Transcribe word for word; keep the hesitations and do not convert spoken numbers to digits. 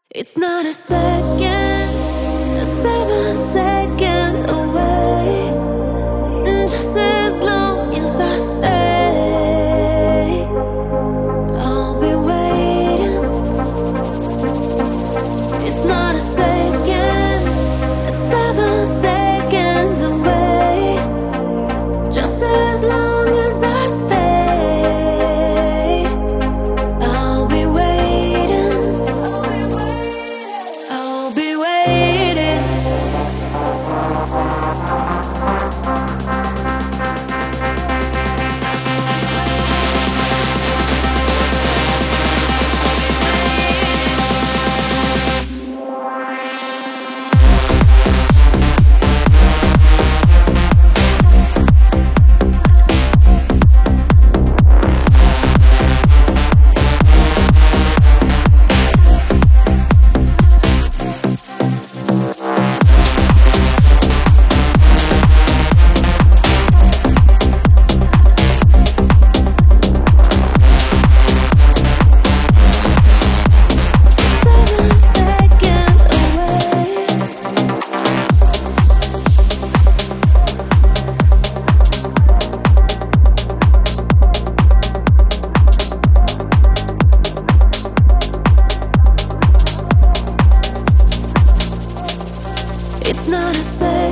It's not a second, seven seconds away. Just as long as I stay, I'll be waiting. It's not a second, seven seconds away. Just as long as I stay, I'll be waiting. I'll be waiting. It's not a second.